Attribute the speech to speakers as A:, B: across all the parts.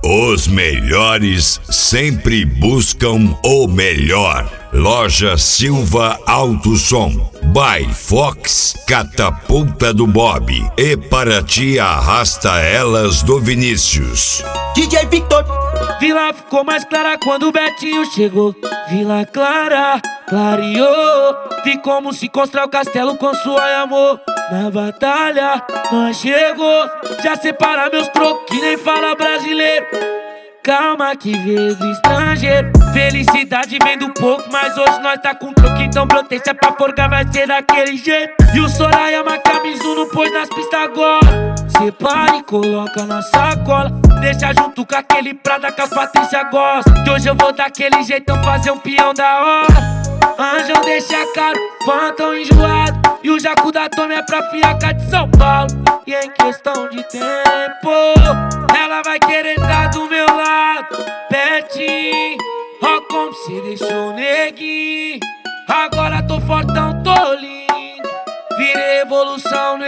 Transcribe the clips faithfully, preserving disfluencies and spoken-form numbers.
A: Os melhores sempre buscam o melhor. Loja Silva Alto Som, by Fox, Catapulta do Bob e Paraty Arrasta Elas do Vinícius.
B: D J Victor.
C: Vila ficou mais clara quando o Betinho chegou. Vila Clara, clareou. Vi como se constrói o castelo com suor e amor. Na batalha, nós chegou. Já separa meus trocos que nem fala brasileiro. Calma que veio do estrangeiro. Felicidade vem do pouco, mas hoje nós tá com troco. Então proteja pra forgar, vai ser daquele jeito. E o Sorayama Camizuno pôs nas pistas agora. Separa e coloca na sacola. Deixa junto com aquele Prada que a Patrícia gosta. Que hoje eu vou daquele jeitão fazer um peão da hora. Anjão deixa caro, fã tão enjoado. E o Jacu da Tome é pra fiaca de São Paulo. E em questão de tempo, ela vai querer tá do meu lado, pertinho. Ó como cê deixou neguinho. Agora tô fortão, tô lindo. Virei evolução no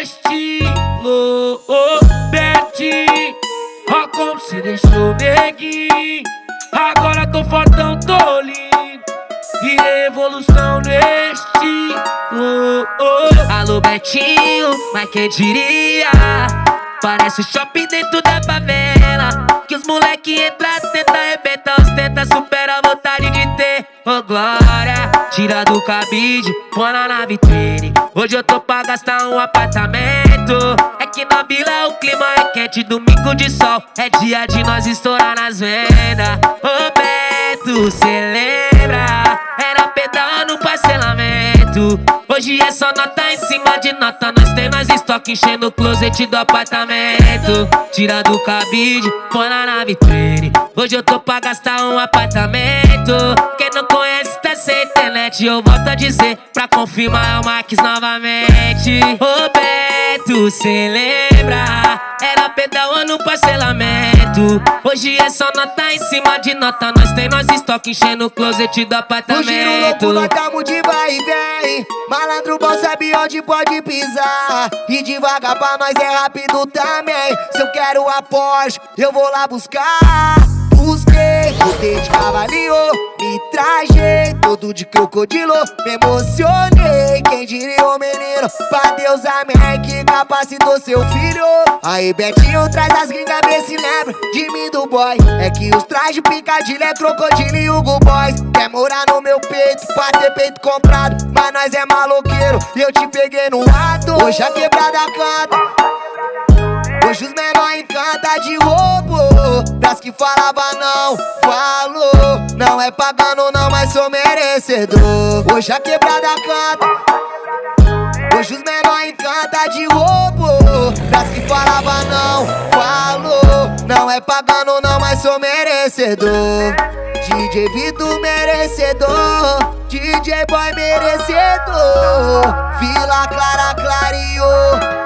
C: estilo, oh, pertinho. Ó como cê deixou neguinho. Agora tô fortão, tô lindo. Virei evolução no estilo, oh.
D: Alô Betinho, mas quem diria? Parece o shopping dentro da favela. Que os moleque entra, tenta, arrebenta, ostenta, supera a vontade de ter. Ô oh, glória, tira do cabide, põe na vitrine. Hoje eu tô pra gastar um apartamento. É que na vila o clima é quente, domingo de sol. É dia de nós estourar nas vendas. Ô oh, Beto, cê lembra? Era pedal no parcelamento. Hoje é só nota em cima de nota. Nós tem mais estoque enchendo o closet do apartamento. Tira do cabide, põe lá na vitrine. Hoje eu tô pra gastar um apartamento. Quem não conhece tá sem internet. Eu volto a dizer pra confirmar é o Max novamente. Ô Beto, cê lembra? Era pedal no parcelamento. Hoje é só nota em cima de nota. Nós tem nós estoque enchendo o closet do apartamento.
B: O giro louco, nós tamo de vai e vem. Malandro bom sabe onde pode pisar. E devagar pra nós é rápido também. Se eu quero a Porsche, eu vou lá buscar. Busquei, botei de cavalinho, me trajei todo de crocodilo. Me emocionei, quem diria o menino? Pra Deus amém, que capacitou seu filho. Aí Betinho traz as gringas, vê se lembra de mim do boy. É que os trajes picadilho é crocodilo e Hugo Boys. Quer morar no meu peito, pra ter peito comprado. Mas nós é maloqueiro e eu te peguei no ato. Hoje a quebrada canta, hoje os menor encanta de roubo. Pras que falava não, falou. Não é pagando não, mas sou merecedor. Hoje a quebrada canta, hoje os menor encanta de roubo. Pras que falava não, falou. Não é pagando não, mas sou merecedor. D J Vitor merecedor, D J Boy merecedor. Vila Clara clareou.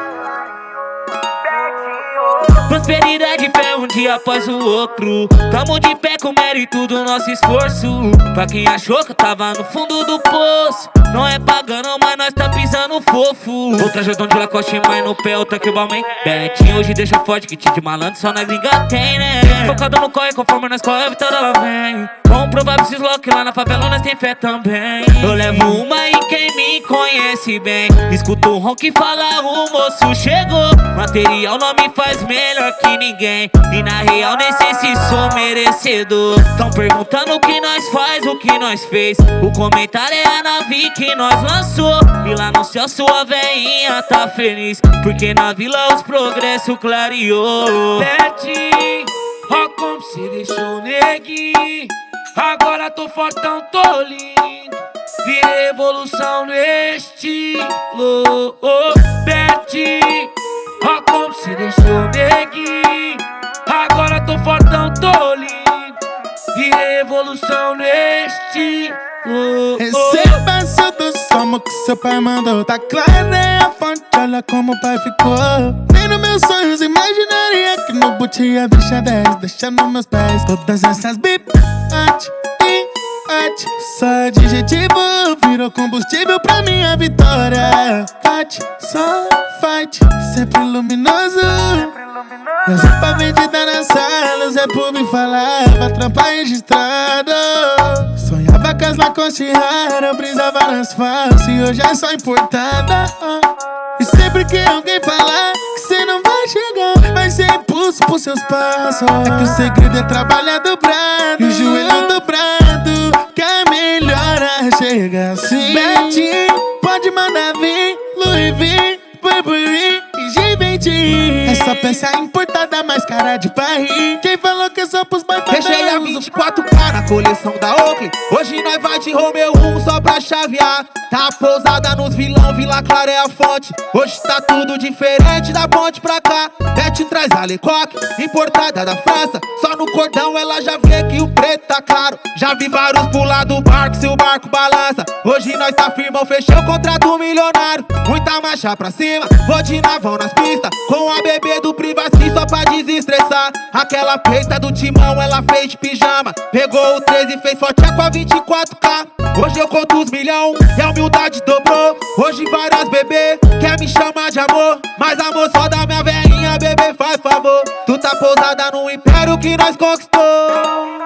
C: Prosperidade fé um dia após o outro. Tamo de pé com mérito do nosso esforço. Pra quem achou que eu tava no fundo do poço, não é pagando, mas nós tá pisando fofo. Outra jordão de Lacoste, mas no pé outra que o Balmain. Betinho hoje deixa forte que time de malandro só na gringa tem, né? Focado no corre, conforme nós corre, a vitória ela vem. Vamos provar pra esses loucos lá na favela nós tem fé também. Eu levo uma e quem me conhece bem escuta o ronco e fala o moço chegou. Material não me faz melhor que ninguém. E na real nem sei se sou merecedor. Tão perguntando o que nós faz, o que nós fez. O comentário é a nave que nós lançou. E lá no céu sua veinha tá feliz, porque na vila os progressos clareou. Betinho, ó como cê deixou neguinho. Agora tô fortão, tô lindo. Virei evolução no estilo, oh, Betinho. Ó como cê deixou neguinho. Agora tô fortão, tô lindo. Virei evolução no estilo, oh.
E: Receba seu do somo que seu pai mandou. Tá claro, é a fonte, olha como o pai ficou. Nem nos meus sonhos imaginaria que no boot ia deixar dez, deixando meus pés. Todas essas bip, at, in, at. Só adjetivo virou combustível pra minha vitória. Fat, só fat. noite, sempre luminoso. Meus roupa vendida na sala, Zé por me falava, trampa registrado. Sonhava com as Lacoste rara, brisava nas falsas e hoje é só importada. E sempre que alguém falar que cê não vai chegar, vai ser impulso pros seus passos. É que o segredo é trabalhar dobrado e o joelho dobrado, que a melhora chega assim. Betinho, pode mandar vir, Louis V, Burberry e Givenchy. Essa peça é importada, mais cara de Paris. Quem falou que eu sou pros baitados?
B: Deixei a vinte e quatro K na coleção da Oakley. Hoje nós vai de Romeo um só pra chavear. Tá pousada nos vilão, Vila Clara é a fonte. Hoje tá tudo diferente da ponte pra cá. Bete traz a Lecoque, importada da França. Só no cordão ela já vê que o preto tá caro. Já vi vários pular do barco se o barco balança. Hoje nós tá firmão, fechou o contrato milionário. Muita marcha pra cima, vou de navão nas pistas, com a bebê do Privacy só pra desestressar. Aquela peita do Timão ela fez de pijama. Pegou o treze e fez forte com a vinte e quatro K. Hoje eu conto os milhão e a humildade dobrou. Hoje várias bebê quer me chamar de amor, mas amor só da minha velhinha, bebê, faz favor. Tu tá pousada no império que nós conquistou.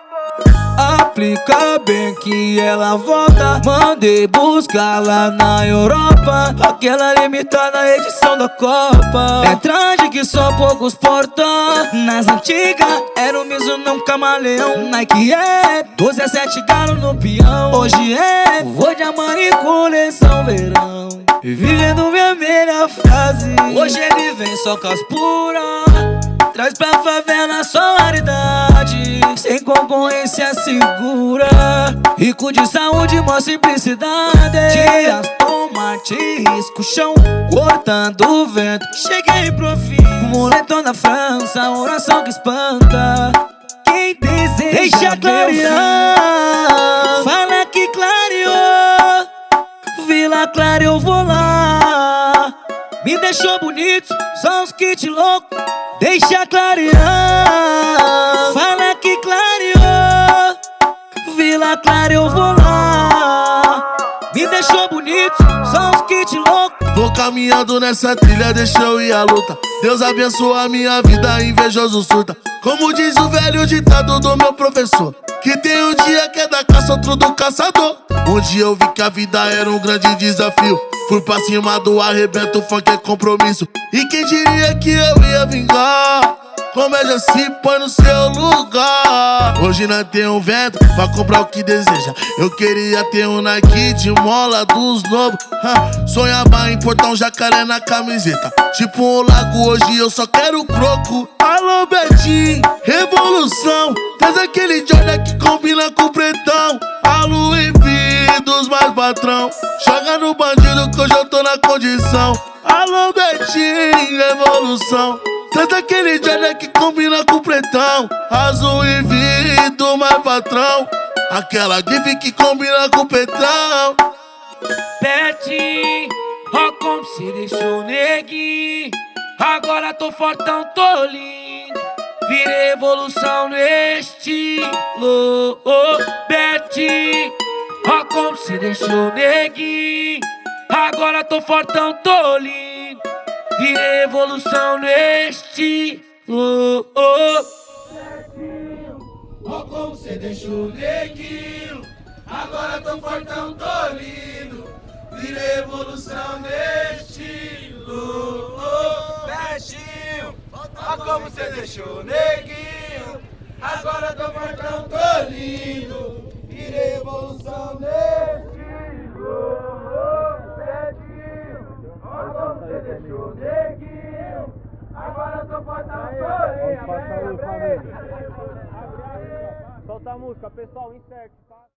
C: Aplica bem que ela volta. Mandei buscar lá na Europa, aquela limitada edição da Copa. É traje que só poucos portam. Nas antigas era o Mizuno, não camaleão. Nike é doze a sete galo no peão. Hoje é vou de Armani coleção verão, vivendo minha melhor fase. Hoje ele vem só com as puras, traz pra favela só raridade, sem concorrência segura. Rico de saúde, mó simplicidade. De Aston Martin, risco chão, cortando o vento. Cheguei pro fim, moletom da França, oração que espanta. Quem deseja deixa clarear, fala que clareou. Vila Clara eu vou lá, me deixou bonito, são os kits loucos. Deixa clarear, fala que clareou. Vila Clara eu vou lá, me deixou bonito, são os kits loucos.
E: Vou caminhando nessa trilha, deixa eu ir à luta. Deus abençoa a minha vida, invejoso surta. Como diz o velho ditado do meu professor, que tem um dia que é da caça, outro do caçador. Um dia eu vi que a vida era um grande desafio, fui pra cima do arrebento, funk é compromisso. E quem diria que eu ia vingar? Comédia se põe no seu lugar. Hoje nós tem um vento pra comprar o que deseja. Eu queria ter um Nike de mola dos novos. Ha, sonhava em portar um jacaré na camiseta, tipo um lago, hoje eu só quero croco. Alô Betinho, revolução, traz aquele Jordan que combina com o pretão. A Louis V dos mais patrão, joga no bandido que hoje eu tô na condição. Alô Betinho, revolução, traz aquele Jordan que combina com o pretão. Azul e V do mais patrão, aquela gif que combina com o pretão.
C: Betinho, ó como cê deixou neguinho. Agora tô fortão, tô lindo, virei evolução no estilo. Oh, Betinho, ó como cê deixou neguinho. Agora tô fortão, tô lindo, virei evolução no estilo. Oh,
E: Betinho, ó como cê deixou neguinho. Agora tô fortão, tô lindo, virei evolução no estilo. Oh, Betinho, ó como cê deixou neguinho. Agora tô fortão, tô lindo, virei evolução no estilo. Deixou neguinho, agora tô fortão, tô lindo.
F: Solta a música, pessoal, inserte, tá?